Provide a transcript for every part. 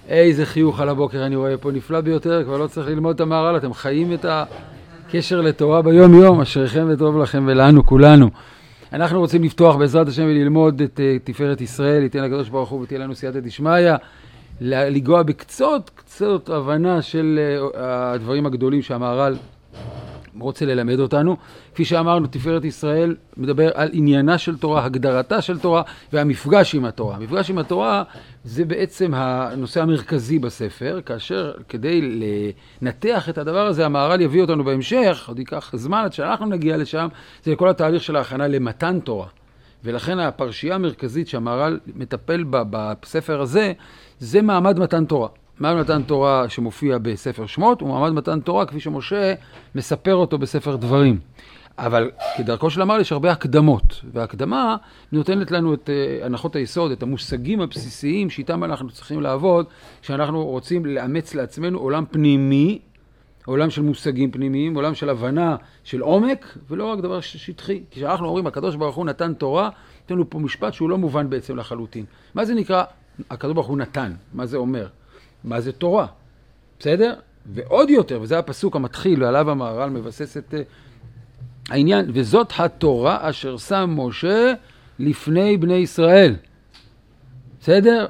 איזה חיוך על הבוקר אני רואה פה, נפלא ביותר, כבר לא צריך ללמוד את המהר"ל, אתם חיים את הקשר לתורה ביום יום, אשריכם וטוב לכם ולנו כולנו. אנחנו רוצים לפתוח בעזרת השם וללמוד את תפארת ישראל, ייתן לקדוש ברוך הוא ותהיה לנו סייעתא דשמיא, לגוע קצות הבנה של הדברים הגדולים שהמהר"ל רוצה ללמד אותנו. כפי שאמרנו, תפארת ישראל מדבר על עניינה של תורה, הגדרתה של תורה והמפגש עם התורה. המפגש עם התורה זה בעצם הנושא המרכזי בספר, כאשר כדי לנתח את הדבר הזה, המהר"ל יביא אותנו בהמשך, עוד ייקח זמן עד שאנחנו נגיע לשם, זה כל התהליך של ההכנה למתן תורה. ולכן הפרשייה המרכזית שהמהר"ל מטפל בה בספר הזה, זה מעמד מתן תורה. מעמד מתן תורה שמופיע בספר שמות, הוא מעמד מתן תורה כפי שמשה מספר אותו בספר דברים. אבל כדרכו של המהר"ל יש הרבה הקדמות, וההקדמה נותנת לנו את הנחות היסוד, את המושגים הבסיסיים שאיתם אנחנו צריכים לעבוד, כשאנחנו רוצים לאמץ לעצמנו עולם פנימי, עולם של מושגים פנימיים, עולם של הבנה של עומק, ולא רק דבר שטחי. כשאנחנו אומרים, הקדוש ברוך הוא נתן תורה, יש לנו פה משפט שהוא לא מובן בעצם לחלוטין. מה זה נקרא, הקדוש ברוך הוא נתן? מה זה אומר? מה זה תורה? בסדר? ועוד יותר, וזה הפסוק המתחיל, ועליו המהר"ל מבסס את העניין, וזאת התורה אשר שם משה לפני בני ישראל. בסדר?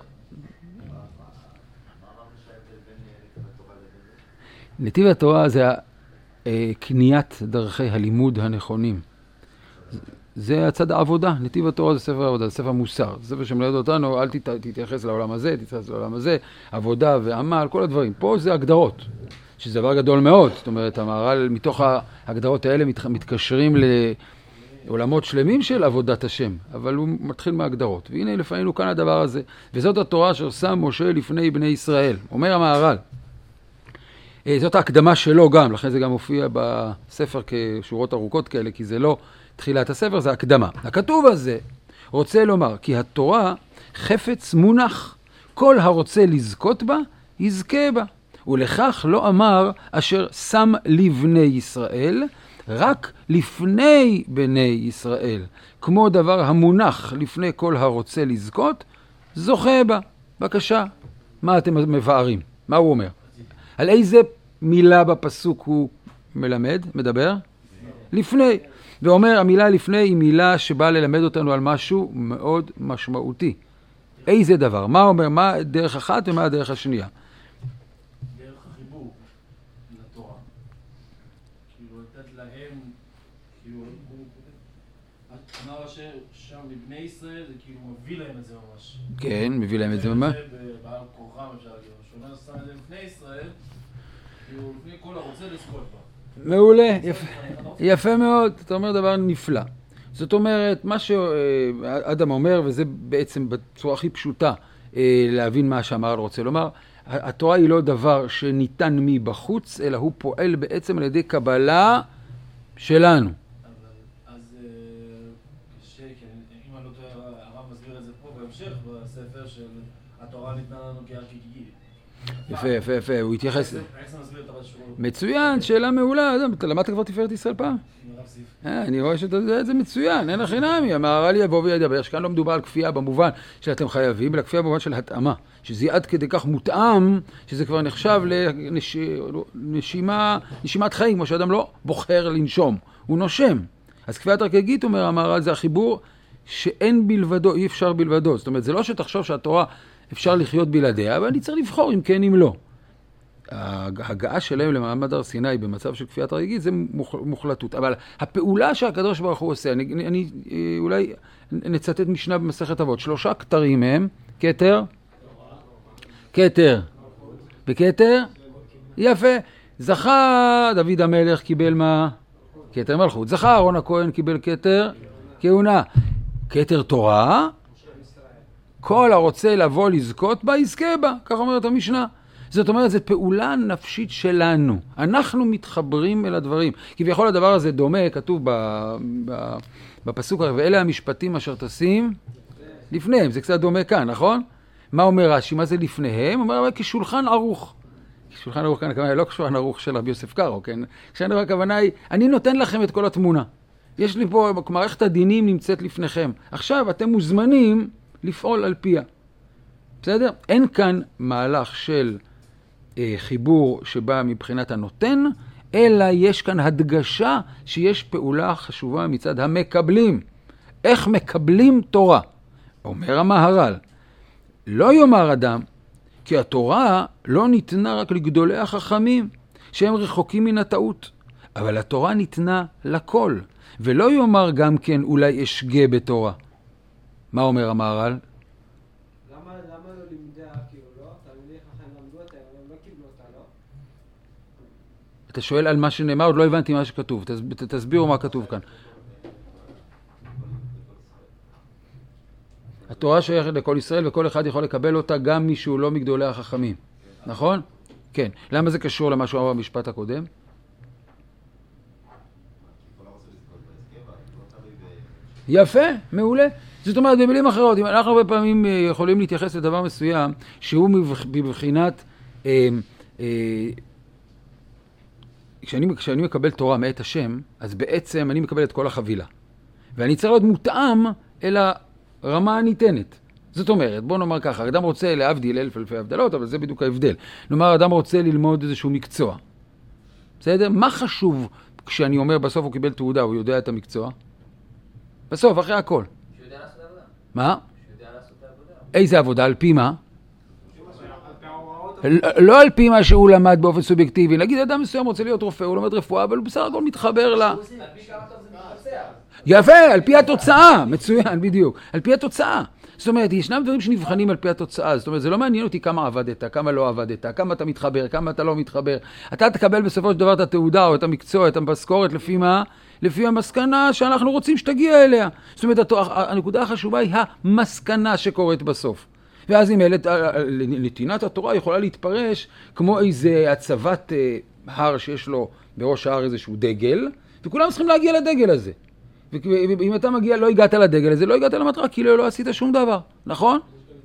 נתיב התורה זה קניית דרכי הלימוד הנכונים. זה הצד העבודה, נתיב התורה זה ספר העבודה, זה ספר מוסר. זה ספר שמלמד אותנו, אל תתייחס לעולם הזה, תתייחס לעולם הזה, עבודה ועמל, כל הדברים. פה זה הגדרות, שזה דבר גדול מאוד. זאת אומרת, המהר"ל מתוך ההגדרות האלה מתקשרים לעולמות שלמים של עבודת השם, אבל הוא מתחיל מההגדרות. והנה לפעמים כאן הדבר הזה, וזאת התורה אשר שם משה לפני בני ישראל. אומר המהר"ל, זאת ההקדמה שלו גם, לכן זה גם מופיע בספר כשורות ארוכות כאלה, כי זה לא תחילת הספר, זה הקדמה. הכתוב הזה רוצה לומר, כי התורה חפץ מונח, כל הרוצה לזכות בה, יזכה בה. ולכך לא אמר אשר שם לבני ישראל, רק לפני בני ישראל. כמו דבר המונח לפני כל הרוצה לזכות, זוכה בה. בבקשה, מה אתם מבארים? מה הוא אומר? על איזה מילה בפסוק הוא מדבר? לפני. ואומר, המילה לפני היא מילה שבאה ללמד אותנו על משהו מאוד משמעותי. איזה דבר? מה אומר? מה דרך אחת ומה הדרך השנייה? דרך החיבור לתורה. כאילו, לתת להם, כאילו, אמר שם לבני ישראל, זה כאילו מביא להם את זה ממש. כן, מביא להם את זה ממש. בעל כורחם אפשר להגיד. שאומר, שם את זה לפני ישראל, כאילו, לפני כל הרוצה לזכות בה. מעולה, יפה מאוד, אתה אומר דבר נפלא. זאת אומרת, מה שאדם אומר, וזה בעצם בצורה הכי פשוטה להבין מה שהמהר"ל רוצה לומר, התורה היא לא דבר שניתן מבחוץ, אלא הוא פועל בעצם על ידי קבלה שלנו. אז קשה, אם אני לא טועה, הרב מסביר את זה פה בהמשך, בספר של התורה ניתנה לנו כהגיגית. יפה, הוא התייחס... איך זה מסביר את השורות? מצוין, שאלה מעולה. אתה למדת כבר תפארת ישראל פעם? אני רואה שאתה יודע את זה מצוין, אין הכי נמי. המהר"ל יבוא וידבר, שכאן לא מדובר על כפייה במובן שאתם חייבים, אלא כפייה במובן של התאמה. שזה עד כדי כך מותאם, שזה כבר נחשב לנשימת חיים, כמו שאדם לא בוחר לנשום, הוא נושם. אז כפייה תרקגית, אומר המהר"ל, זה החיבור שאין בלבדו, אי אפשר בלבדו. זאת אומרת, זה לא שתחשוב שהתורה אפשר לחיות בלעדיה, אבל אני צריך לבחור אם כן אם לא. ההגעה שלהם למעמד הר סיני במצב של כפייה תרקגית זה מוחלטות. אבל הפעולה שהקדוש ברוך הוא עושה, אני אולי נצטט משנה במסכת אבות, 3 כתרים הם, כתר, בכתר, יפה, זכה דוד המלך קיבל מה? כתר מלכות, זכה אהרון הכהן קיבל כתר כהונה, כתר תורה, כל הרוצה לבוא לזכות בה, יזכה בה, כך אומרת המשנה. זאת אומרת, זו פעולה נפשית שלנו. אנחנו מתחברים אל הדברים. כביכול הדבר הזה דומה, כתוב בפסוק, ואלה המשפטים אשר תשים לפניהם. זה קצת דומה כאן, נכון? מה אומר רש"י? מה זה לפניהם? אומר, כשולחן ערוך. שולחן ערוך כאן, הכוונה, לא כשולחן ערוך של רבי יוסף קארו, כן? כשאני הכוונה היא, אני נותן לכם את כל התמונה. יש לי פה, מערכת הדינים נמצאת לפניכם. עכשיו אתם מוזמנים לפעול על פיה. בסדר? אין כאן מהלך של חיבור שבא מבחינת הנותן, אלא יש כאן הדגשה שיש פעולה חשובה מצד המקבלים. איך מקבלים תורה? אומר המהר"ל, לא יאמר אדם, כי התורה לא ניתנה רק לגדולי החכמים, שהם רחוקים מן הטעות, אבל התורה ניתנה לכל, ולא יאמר גם כן אולי אשגה בתורה. מה אומר המהר"ל? למה לא לימדה כאילו לא? תלמידי חכם למדו אותה, הם לא קיבלו אותה, לא? אתה שואל על מה שנאמר, עוד לא הבנתי מה שכתוב. תסבירו מה כתוב כאן. התורה שייכת לכל ישראל, וכל אחד יכול לקבל אותה גם מי שהוא לא מגדולי החכמים. נכון? כן. למה זה קשור למה שהוא אמר במשפט הקודם? יפה, מעולה. זאת אומרת, במילים אחרות, אם אנחנו הרבה פעמים יכולים להתייחס לדבר מסוים, שהוא בבחינת, כשאני מקבל תורה מאת השם, אז בעצם אני מקבל את כל החבילה. ואני צריך להיות מותאם אל הרמה הניתנת. זאת אומרת, בוא נאמר ככה, אדם רוצה להבדיל אלף אלפי הבדלות, אבל זה בדיוק ההבדל. נאמר, אדם רוצה ללמוד איזשהו מקצוע. בסדר? מה חשוב כשאני אומר בסוף הוא קיבל תעודה, הוא יודע את המקצוע? בסוף, אחרי הכל. שהוא יודע לעשות העבודה. מה? שהוא יודע לעשות העבודה. איזה עבודה? על פי מה? לא על פי מה שהוא למד באופן סובייקטיבי. נגיד, אדם מסוים רוצה להיות רופא, הוא לומד רפואה, אבל הוא בסך הכל מתחבר לה. על פי כמה טוב זה מתבצע. יפה, על פי התוצאה. מצוין, בדיוק. על פי התוצאה. זאת אומרת, ישנם דברים שנבחנים על פי התוצאה. זאת אומרת, זה לא מעניין אותי כמה עבדת, כמה לא עבדת, כמה אתה מתחבר, כמה אתה לא מתחבר. אתה תקבל בסופו של דבר את התעודה או את המקצוע, את המשכורת, לפי מה? לפי המסקנה שאנחנו רוצים שתגיע אליה. זאת אומרת, הנקודה החשובה היא המסקנה שקורית בסוף. ואז אם נתינת התורה יכולה להתפרש כמו איזה הצבת הר שיש לו בראש ההר איזשהו דגל, וכולם צריכים להגיע לדגל הזה. ואם אתה מגיע, לא הגעת לדגל הזה, לא הגעת למטרה, כי לא עשית שום דבר, נכון?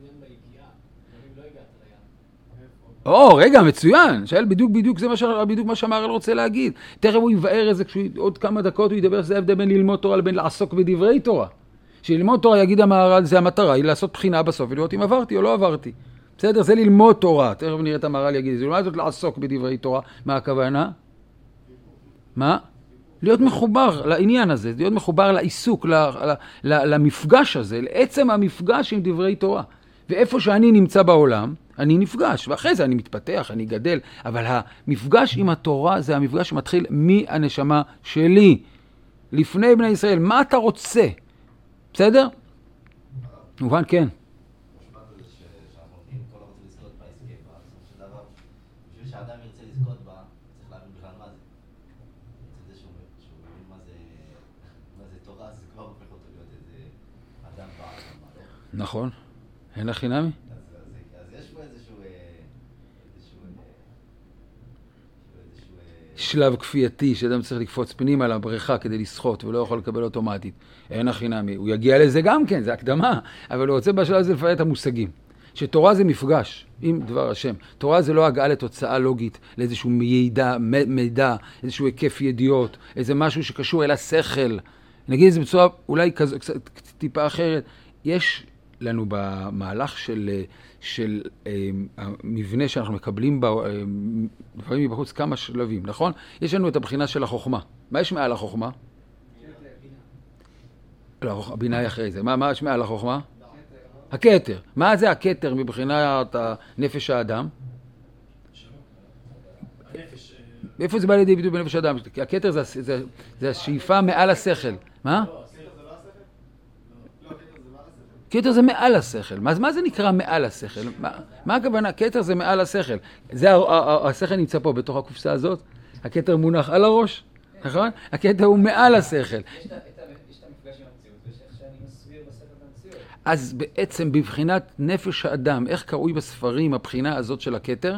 רגע, מצוין. שאל בדיוק זה בדיוק מה שהמהר"ל רוצה להגיד. תכף הוא יבאר איזה, עוד כמה דקות הוא ידבר שזה ההבדל בין ללמוד תורה לבין לעסוק בדברי תורה. שללמוד תורה, יגיד המהר"ל, זה המטרה, היא לעשות בחינה בסוף ולראות אם עברתי או לא עברתי. בסדר? זה ללמוד תורה. תכף נראה את המהר"ל יגיד, זה לעומת זאת לעסוק בדברי תורה. מה הכוונה? מה? להיות מחובר לעניין הזה, להיות מחובר לעיסוק, למפגש הזה, לעצם המפגש עם דברי תורה. ואיפה שאני נמצא בעולם, אני נפגש, ואחרי זה אני מתפתח, אני גדל, אבל המפגש עם התורה זה המפגש שמתחיל מהנשמה שלי, לפני בני ישראל. מה אתה רוצה? בסדר? מובן, כן. שאדם ירצה לזכות בה, צריך להבין בכלל מה זה. זה שהוא מבין מה זה תורה, זה כבר הופך אותו להיות איזה אדם בעל. נכון. אין הכי נמי? אז יש פה איזשהו שלב כפייתי שאדם צריך לקפוץ פנימה לבריכה כדי לשחות ולא יכול לקבל אוטומטית. אין הכי נמי. הוא יגיע לזה גם כן, זה הקדמה, אבל הוא רוצה בשלב הזה לפרט את המושגים. שתורה זה מפגש עם דבר השם. תורה זה לא הגעה לתוצאה לוגית, לאיזשהו מידע, איזשהו היקף ידיעות, איזה משהו שקשור אל השכל. נגיד את זה בצורה אולי קצת טיפה אחרת. יש לנו במהלך של המבנה שאנחנו מקבלים דברים מבחוץ כמה שלבים, נכון? יש לנו את הבחינה של החוכמה. מה יש מעל החוכמה? לא, הבינה היא אחרי זה. מה יש מעל החוכמה? הכתר. מה זה הכתר מבחינת נפש האדם? איפה זה בא לידי ביטוי בנפש האדם? הכתר זה השאיפה מעל השכל. מה? כתר זה מעל השכל. מה זה נקרא מעל השכל? מה הכוונה? כתר זה מעל השכל. השכל נמצא פה בתוך הקופסה הזאת. הכתר מונח על הראש, נכון? הכתר הוא מעל השכל. אז בעצם בבחינת נפש האדם, איך קרוי בספרים הבחינה הזאת של הכתר?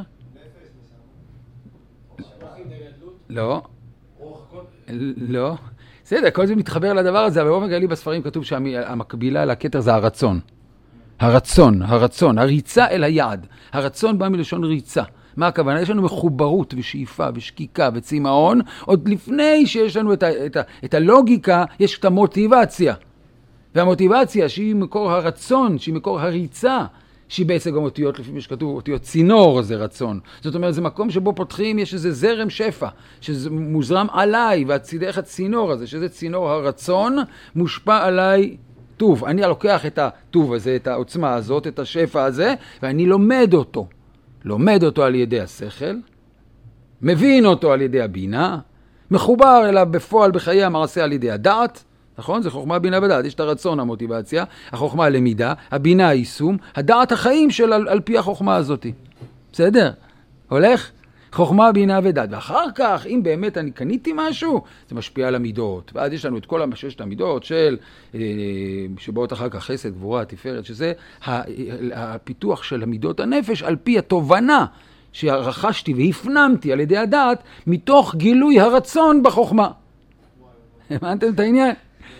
לא. לא. בסדר, כל זה מתחבר לדבר הזה, אבל באופן כללי בספרים כתוב שהמקבילה לכתר זה הרצון. הרצון, הריצה אל היעד. הרצון בא מלשון ריצה. מה הכוונה? יש לנו מחוברות ושאיפה ושקיקה וצמאון, עוד לפני שיש לנו את הלוגיקה, יש את המוטיבציה. והמוטיבציה שהיא מקור הרצון, שהיא מקור הריצה, שהיא בעצם גם אותיות, לפי מה שכתוב, אותיות צינור זה רצון. זאת אומרת, זה מקום שבו פותחים, יש איזה זרם שפע, שזה מוזרם עליי, והצידך הצינור הזה, שזה צינור הרצון, מושפע עליי טוב. אני לוקח את הטוב הזה, את העוצמה הזאת, את השפע הזה, ואני לומד אותו. לומד אותו על ידי השכל, מבין אותו על ידי הבינה, מחובר אליו בפועל בחיי המעשה על ידי הדעת, נכון? זה חוכמה, בינה ודעת. יש את הרצון, המוטיבציה, החוכמה הלמידה, הבינה היישום, הדעת החיים של על פי החוכמה הזאת. בסדר? הולך? חוכמה, בינה ודעת. ואחר כך, אם באמת אני קניתי משהו, זה משפיע על המידות. ואז יש לנו את כל ששת המידות שבאות אחר כך חסד, גבורה, תפארת, שזה הפיתוח של המידות הנפש על פי התובנה שרכשתי והפנמתי על ידי הדעת מתוך גילוי הרצון בחוכמה. הבנתם את העניין?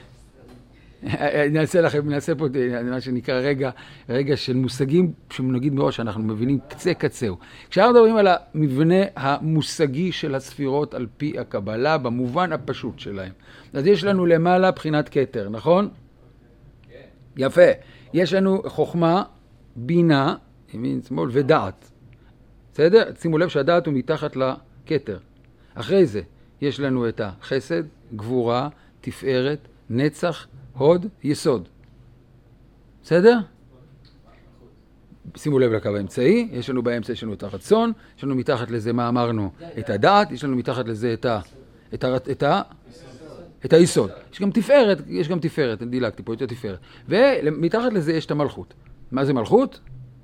נעשה פה מה שנקרא רגע של מושגים שנגיד מראש שאנחנו מבינים קצה קצהו. כשאנחנו מדברים על המבנה המושגי של הספירות על פי הקבלה במובן הפשוט שלהם. אז יש לנו למעלה בחינת כתר, נכון? יפה. יש לנו חוכמה, בינה, ימין, שמאל ודעת. בסדר? שימו לב שהדעת הוא מתחת לכתר. אחרי זה יש לנו את החסד, גבורה, תפארת, נצח, הוד, יסוד. בסדר? שימו לב לקו האמצעי, יש לנו באמצע, יש לנו את הרצון, יש לנו מתחת לזה מה אמרנו? את הדעת, יש לנו מתחת לזה את היסוד. יש גם תפארת, אני דילגתי פה, את התפארת. ומתחת לזה יש את המלכות. מה זה מלכות?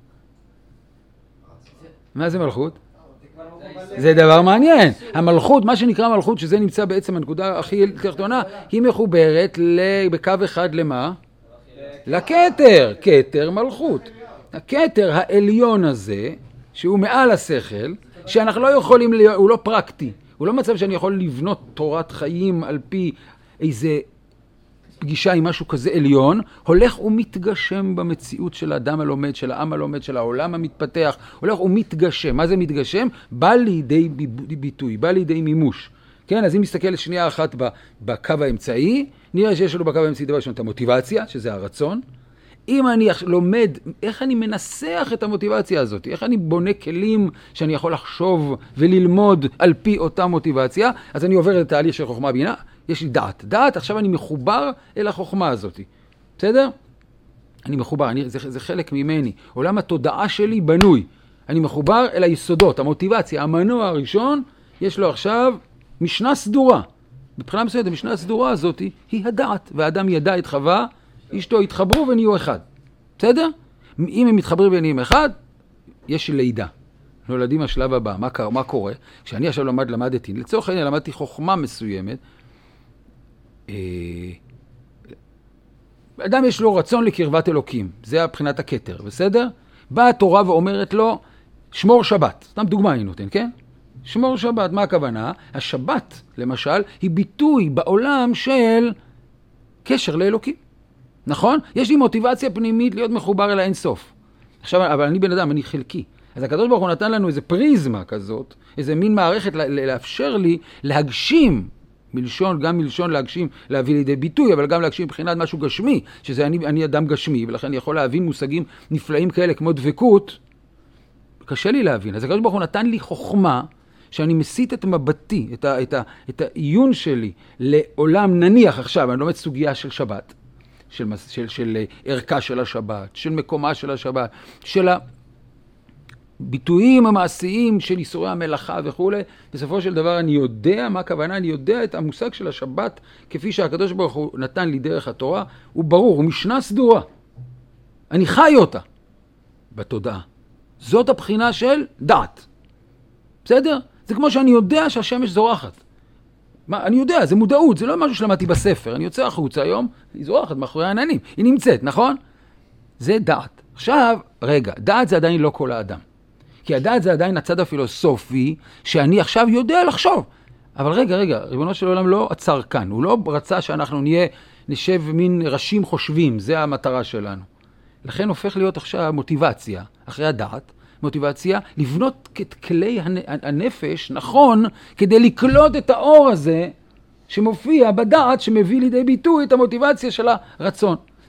מה זה מלכות? זה דבר מעניין. המלכות, מה שנקרא מלכות, שזה נמצא בעצם הנקודה הכי תחתונה, היא מחוברת בקו אחד למה? לכתר, כתר מלכות. הכתר העליון הזה, שהוא מעל השכל, שאנחנו לא יכולים, הוא לא פרקטי. הוא לא מצב שאני יכול לבנות תורת חיים על פי איזה פגישה עם משהו כזה עליון, הולך ומתגשם במציאות של האדם הלומד, של העם הלומד, של העולם המתפתח, הולך ומתגשם. מה זה מתגשם? בא לידי ביטוי, בא לידי מימוש. כן, אז אם נסתכל שנייה אחת בקו האמצעי, נראה שיש לנו בקו האמצעי דבר ראשון את המוטיבציה, שזה הרצון. אם אני לומד איך אני מנסח את המוטיבציה הזאת, איך אני בונה כלים שאני יכול לחשוב וללמוד על פי אותה מוטיבציה, אז אני עובר את התהליך של חוכמה בינה, יש לי דעת. דעת, עכשיו אני מחובר אל החוכמה הזאת. בסדר? אני מחובר, זה חלק ממני. עולם התודעה שלי בנוי. אני מחובר אל היסודות, המוטיבציה, המנוע הראשון, יש לו עכשיו משנה סדורה. מבחינה מסוימת, המשנה הסדורה הזאת היא הדעת. והאדם ידע את חווה, אשתו יתחברו ונהיו אחד. בסדר? אם הם מתחברים ונהיים אחד, יש לידה. נולדים השלב הבא. מה קורה? כשאני עכשיו למדתי, לצורך העניין למדתי חוכמה מסוימת, אדם יש לו רצון לקרבת אלוקים, זה הבחינת הכתר, בסדר? באה התורה ואומרת לו, שמור שבת, סתם דוגמה אני נותן, כן? שמור שבת, מה הכוונה? השבת, למשל, היא ביטוי בעולם של קשר לאלוקים, נכון? יש לי מוטיבציה פנימית להיות מחובר אל האינסוף. עכשיו, אבל אני בן אדם, אני חלקי. אז הקדוש ברוך הוא נתן לנו איזה פריזמה כזאת, איזה מין מערכת לאפשר לי להגשים, גם מלשון להגשים, להביא לידי ביטוי, אבל גם להגשים מבחינת משהו גשמי, שזה אני אדם גשמי, ולכן אני יכול להבין מושגים נפלאים כאלה כמו דבקות, קשה לי להבין. אז הקדוש ברוך הוא נתן לי חוכמה, שאני מסית את מבטי, את העיון שלי לעולם, נניח עכשיו, אני לומד סוגיה של שבת, של ערכה של השבת, של מקומה של השבת, של הביטויים המעשיים של איסורי המלאכה וכו'. בסופו של דבר אני יודע מה הכוונה, אני יודע את המושג של השבת, כפי שהקדוש ברוך הוא נתן לי דרך התורה, הוא ברור, הוא משנה סדורה. אני חי אותה בתודעה. זאת הבחינה של דעת. בסדר? זה כמו שאני יודע שהשמש זורחת. אני יודע, זה מודעות, זה לא משהו שלמדתי בספר. אני יוצא החוצה היום, היא זורחת מאחורי העננים. היא נמצאת, נכון? זה דעת. עכשיו, רגע, דעת זה עדיין לא כל האדם. כי הדעת זה עדיין הצד הפילוסופי, שאני עכשיו יודע לחשוב. אבל רגע, ריבונו של עולם לא עצר כאן. הוא לא רצה שאנחנו נשב מין ראשים חושבים, זה המטרה שלנו. לכן הופך להיות עכשיו מוטיבציה, אחרי הדעת, מוטיבציה לבנות את כלי הנפש, נכון, כדי לקלוט את האור הזה שמופיע בדעת, שמביא לידי ביטוי את המוטיבציה של הרצון.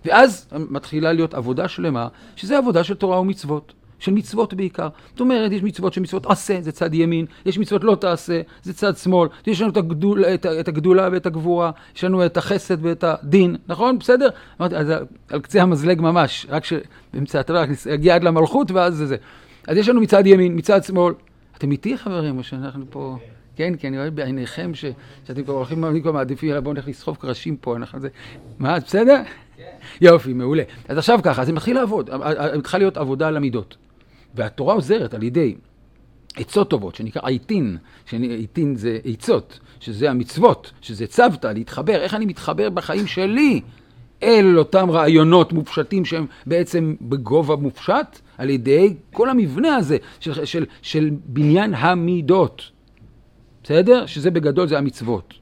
ואז מתחילה להיות עבודה שלמה, שזה עבודה של תורה ומצוות, של מצוות בעיקר. זאת אומרת, יש מצוות שמצוות עשה, זה צד ימין, יש מצוות לא תעשה, זה צד שמאל, יש לנו את הגדולה ואת הגבורה, יש לנו את החסד ואת הדין, נכון? בסדר? אמרתי, אז על קצה המזלג ממש, רק שבאמצע התורה יגיע עד למלכות ואז זה. אז יש לנו מצד ימין, מצד שמאל. אתם איתי חברים, או שאנחנו פה... כן, כי אני רואה בעיניכם שאתם כבר הולכים, אני כבר מעדיפים, בואו נלך לסחוב קרשים פה, אנחנו זה... מה, בסדר? יופי, מעולה. אז עכשיו ככה, אז זה מתחיל לעבוד, מתחיל להיות עבודה על המידות. והתורה עוזרת על ידי עצות טובות, שנקרא עיתין, עיתין זה עצות, שזה המצוות, שזה צוותא, להתחבר, איך אני מתחבר בחיים שלי אל אותם רעיונות מופשטים שהם בעצם בגובה מופשט, על ידי כל המבנה הזה של בניין המידות. בסדר? שזה בגדול זה המצוות.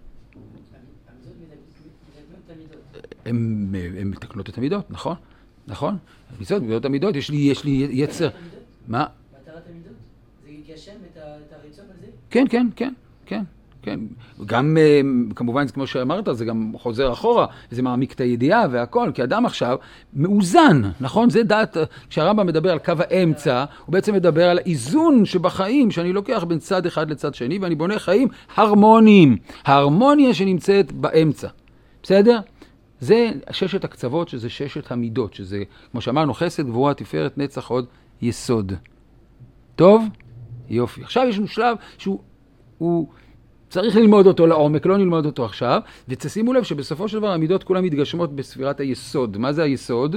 הן מתקנות את המידות, נכון? נכון? המצוות, מידות המידות, יש לי יצר. מה? מטרת המידות? זה יגשם את הרצון הזה? כן, כן, כן, כן. כן, גם כמובן כמו שאמרת זה גם חוזר אחורה, זה מעמיק את הידיעה והכל, כי אדם עכשיו מאוזן, נכון? זה דעת, כשהרמב"ם מדבר על קו האמצע, הוא בעצם מדבר על האיזון שבחיים, שאני לוקח בין צד אחד לצד שני, ואני בונה חיים הרמוניים, ההרמוניה שנמצאת באמצע, בסדר? זה ששת הקצוות, שזה ששת המידות, שזה, כמו שאמרנו, חסד, גבורה, תפארת, נצח, עוד יסוד. טוב? יופי. עכשיו יש לנו שלב שהוא צריך ללמוד אותו לעומק, לא נלמוד אותו עכשיו, ותשימו לב שבסופו של דבר המידות כולם מתגשמות בספירת היסוד. מה זה היסוד?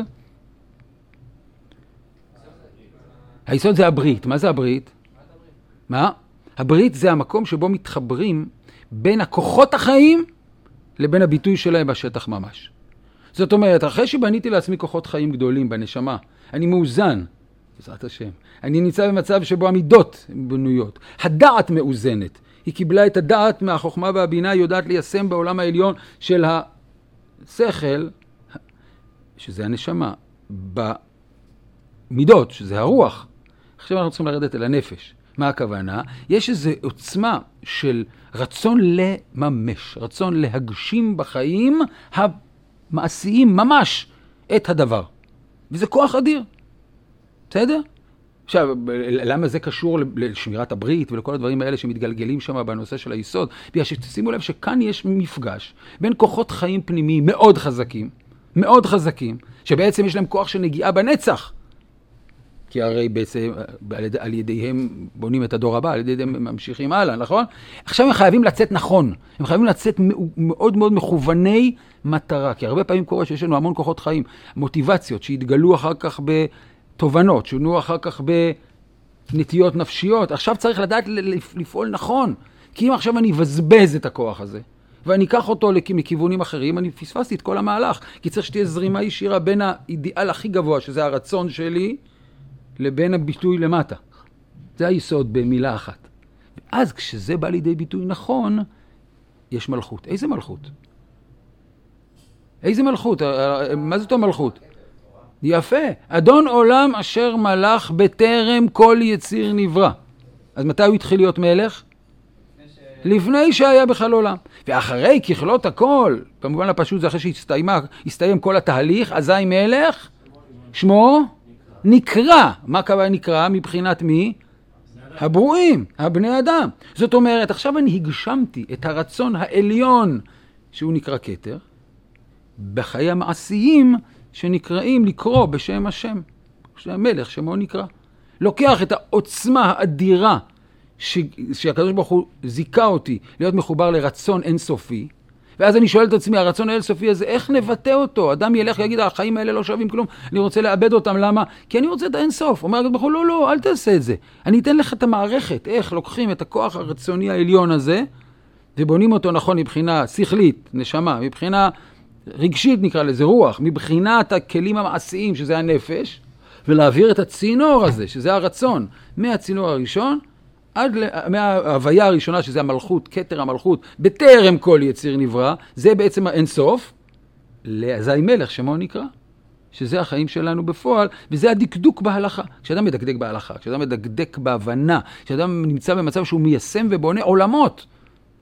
היסוד זה הברית. מה זה הברית? מה? הברית זה המקום שבו מתחברים בין הכוחות החיים לבין הביטוי שלהם בשטח ממש. זאת אומרת, אחרי שבניתי לעצמי כוחות חיים גדולים בנשמה, אני מאוזן, בעזרת השם. אני נמצא במצב שבו המידות בנויות. הדעת מאוזנת. היא קיבלה את הדעת מהחוכמה והבינה, היא יודעת ליישם בעולם העליון של השכל, שזה הנשמה, במידות, שזה הרוח. עכשיו אנחנו צריכים לרדת אל הנפש. מה הכוונה? יש איזו עוצמה של רצון לממש, רצון להגשים בחיים המעשיים ממש את הדבר. וזה כוח אדיר. בסדר? עכשיו, למה זה קשור לשמירת הברית ולכל הדברים האלה שמתגלגלים שם בנושא של היסוד? בגלל שתשימו לב שכאן יש מפגש בין כוחות חיים פנימיים מאוד חזקים, שבעצם יש להם כוח שנגיעה בנצח. כי הרי בעצם על ידיהם בונים את הדור הבא, על ידיהם ממשיכים הלאה, נכון? עכשיו הם חייבים לצאת נכון, הם חייבים לצאת מאוד מאוד מכווני מטרה, כי הרבה פעמים קורה שיש לנו המון כוחות חיים, מוטיבציות שהתגלו אחר כך בתובנות, שונו אחר כך בנטיות נפשיות, עכשיו צריך לדעת לפעול נכון, כי אם עכשיו אני אבזבז את הכוח הזה, ואני אקח אותו מכיוונים אחרים, אני פספסתי את כל המהלך, כי צריך שתהיה זרימה ישירה בין האידיאל הכי גבוה, שזה הרצון שלי, לבין הביטוי למטה. זה היסוד במילה אחת. ואז כשזה בא לידי ביטוי נכון, יש מלכות. איזה מלכות? איזה מלכות? מה זאת המלכות? יפה. אדון עולם אשר מלך בטרם כל יציר נברא. אז מתי הוא התחיל להיות מלך? לפני שהיה בכלל עולם. ואחרי ככלות הכל, במובן הפשוט זה אחרי שהסתיים כל התהליך, אזי מלך, שמו נקרא. מה קרה נקרא? מבחינת מי? הברואים, הבני אדם. זאת אומרת, עכשיו אני הגשמתי את הרצון העליון, שהוא נקרא כתר, בחיי המעשיים שנקראים לקרוא בשם השם. שהמלך שמו נקרא. לוקח את העוצמה האדירה שהקדוש ברוך הוא זיקה אותי להיות מחובר לרצון אינסופי, ואז אני שואל את עצמי, הרצון האינסופי הזה, איך נבטא אותו? אדם ילך ויגיד, החיים האלה לא שווים כלום, אני רוצה לאבד אותם, למה? כי אני רוצה את האינסוף. אומר הקדוש ברוך הוא, לא, אל תעשה את זה. אני אתן לך את המערכת, איך לוקחים את הכוח הרצוני העליון הזה, ובונים אותו נכון מבחינה שכלית, נשמה, מבחינה רגשית נקרא לזה רוח, מבחינת הכלים המעשיים, שזה הנפש, ולהעביר את הצינור הזה, שזה הרצון, מהצינור הראשון, עד מההוויה הראשונה, שזה המלכות, כתר המלכות, בטרם כל יציר נברא, זה בעצם האינסוף, לאזי מלך שמו נקרא, שזה החיים שלנו בפועל, וזה הדקדוק בהלכה. כשאדם מדקדק בהלכה, כשאדם מדקדק בהבנה, כשאדם נמצא במצב שהוא מיישם ובונה עולמות,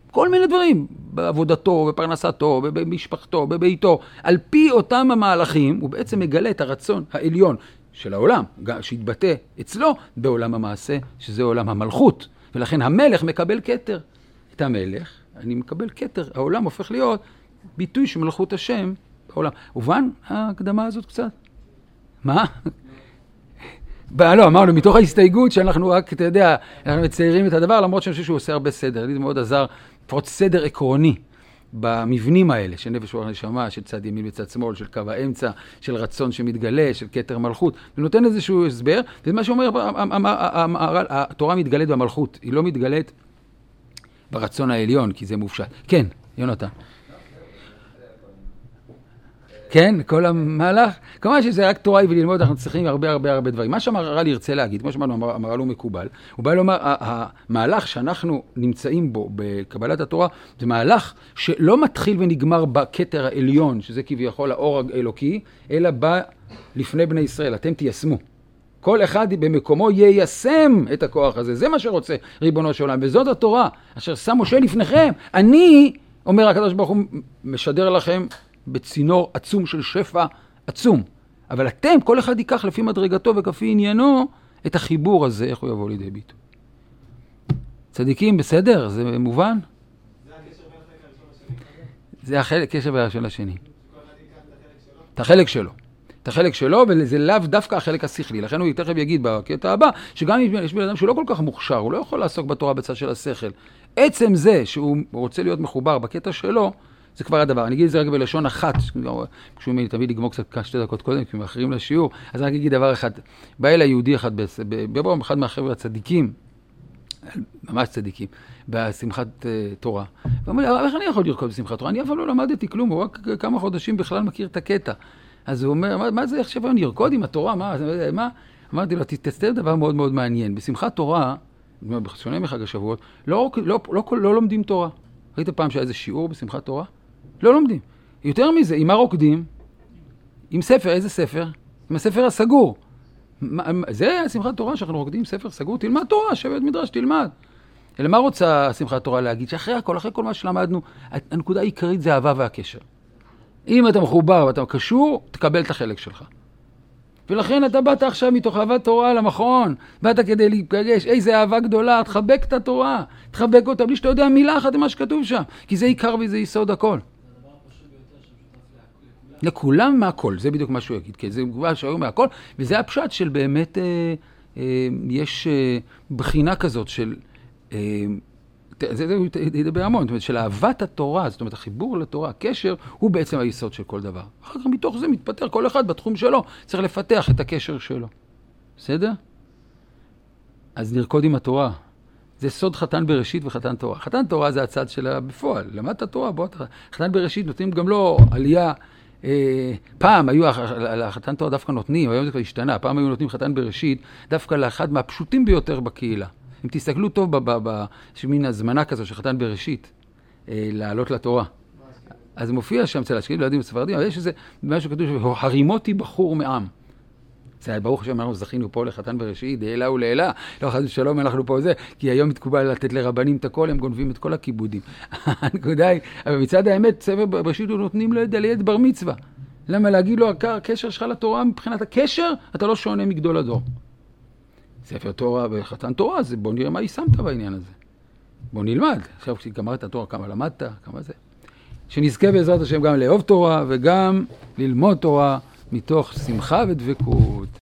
כל מיני דברים, בעבודתו, בפרנסתו, במשפחתו, בביתו. על פי אותם המהלכים, הוא בעצם מגלה את הרצון העליון של העולם, שהתבטא אצלו בעולם המעשה, שזה עולם המלכות. ולכן המלך מקבל כתר. את המלך, אני מקבל כתר. העולם הופך להיות ביטוי של מלכות השם בעולם. הובן ההקדמה הזאת קצת? מה? לא, אמרנו, מתוך ההסתייגות שאנחנו רק, אתה יודע, אנחנו מציירים את הדבר, למרות שאני חושב שהוא עושה הרבה סדר. לי זה מאוד עזר, לפחות סדר עקרוני במבנים האלה, של נפש רוח נשמה, של צד ימין וצד שמאל, של קו האמצע, של רצון שמתגלה, של כתר מלכות. ונותן איזשהו הסבר, ומה שאומר, התורה מתגלית במלכות, היא לא מתגלית ברצון העליון, כי זה מופשט. כן, יונתן. כן, כל המהלך. כמובן שזה רק תורה וללמוד, אנחנו צריכים הרבה דברים. מה שהמהר"ל ירצה להגיד, כמו שאמרנו, המהר"ל הוא מקובל. הוא בא לומר, המהלך שאנחנו נמצאים בו בקבלת התורה, זה מהלך שלא מתחיל ונגמר בכתר העליון, שזה כביכול האור האלוקי, אלא בא לפני בני ישראל. אתם תיישמו. כל אחד במקומו יישם את הכוח הזה. זה מה שרוצה ריבונו של עולם. וזאת התורה, אשר שם משה לפניכם. אני, אומר הקדוש ברוך הוא, משדר לכם בצינור עצום של שפע עצום. אבל אתם, כל אחד ייקח לפי מדרגתו וכפי עניינו, את החיבור הזה, איך הוא יבוא לידי ביטוי. צדיקים, בסדר? זה מובן? זה הקשר בין החלק הראשון לשני? זה הקשר בין הראשון לשני. כל אחד ייקח את החלק שלו. את החלק שלו, וזה לאו דווקא החלק השכלי. לכן הוא תכף יגיד בקטע הבא, שגם יש בן אדם שהוא לא כל כך מוכשר, הוא לא יכול לעסוק בתורה בצד של השכל. עצם זה שהוא רוצה להיות מחובר בקטע שלו, זה כבר הדבר. אני אגיד את זה רק בלשון אחת, כשהוא תמיד לגמור קצת 2 דקות קודם, כי הם אחרים לשיעור, אז אני אגיד דבר אחד. בא אל היהודי אחד מהחבר'ה הצדיקים, ממש צדיקים, בשמחת תורה. ואמר לי, איך אני יכול לרקוד בשמחת תורה? אני אף לא למדתי כלום, הוא רק כמה חודשים בכלל מכיר את הקטע. אז הוא אומר, מה זה עכשיו אני ארקוד עם התורה? מה? אמרתי לו, תסתר דבר מאוד מאוד מעניין. בשמחת תורה, בשונה מחג השבועות, לא לומדים תורה. ראית פעם שהיה איזה שיעור בשמחת תורה? לא לומדים. יותר מזה, עם מה רוקדים? עם ספר, איזה ספר? עם הספר הסגור. זה שמחת תורה שאנחנו רוקדים, ספר סגור, תלמד תורה, שבט מדרש, תלמד. אלא מה רוצה שמחת תורה להגיד? שאחרי כל מה שלמדנו, הנקודה העיקרית זה האהבה והקשר. אם אתה מחובר ואתה קשור, תקבל את החלק שלך. ולכן אתה באת עכשיו מתוך אהבת תורה למכון, באת כדי להיפגש, איזה אהבה גדולה, תחבק את התורה, תחבק אותה בלי שאתה יודע מילה אחת ממה שכתוב שם, כי זה עיקר וזה יסוד הכל. זה הדבר הפשוט ביותר שמשותף לכולם מהכל, זה בדיוק מה שהוא יגיד, כי זה מגובה שהיו מהכל, וזה הפשט של באמת, יש בחינה כזאת של, זה ידבר המון, זאת אומרת, של אהבת התורה, זאת אומרת, החיבור לתורה, הקשר, הוא בעצם היסוד של כל דבר. אחר כך מתוך זה מתפטר כל אחד בתחום שלו, צריך לפתח את הקשר שלו. בסדר? אז נרקוד עם התורה. זה סוד חתן בראשית וחתן תורה. חתן תורה זה הצד שלה בפועל. למדת התורה, חתן בראשית נותנים גם לו עלייה. פעם היו, לחתן תורה דווקא נותנים, היום זה כבר השתנה, פעם היו נותנים חתן בראשית, דווקא לאחד מהפשוטים ביותר בקהילה. אם תסתכלו טוב במין הזמנה כזו של חתן בראשית, לעלות לתורה. אז מופיע שם אצל האשכנזים, לא יודעים בספרדים, אבל יש איזה משהו כתוב, הרימותי בחור מעם. זה ברוך השם, אנחנו זכינו פה לחתן בראשית, לעילה ולעילה, לא חס ושלום, אנחנו פה זה, כי היום מתקובל לתת לרבנים את הכל, הם גונבים את כל הכיבודים. הנקודה היא, אבל מצד האמת, ספר בראשית הוא נותנים לו לילד בר מצווה. למה להגיד לו, הקשר שלך לתורה, מבחינת הקשר, אתה לא שונה מגדול הדור. ספר תורה וחתן תורה, אז בוא נראה מה יישמת בעניין הזה. בוא נלמד. עכשיו כשגמרת התורה, כמה למדת, כמה זה. שנזכה בעזרת השם גם לאהוב תורה וגם ללמוד תורה מתוך שמחה ודבקות.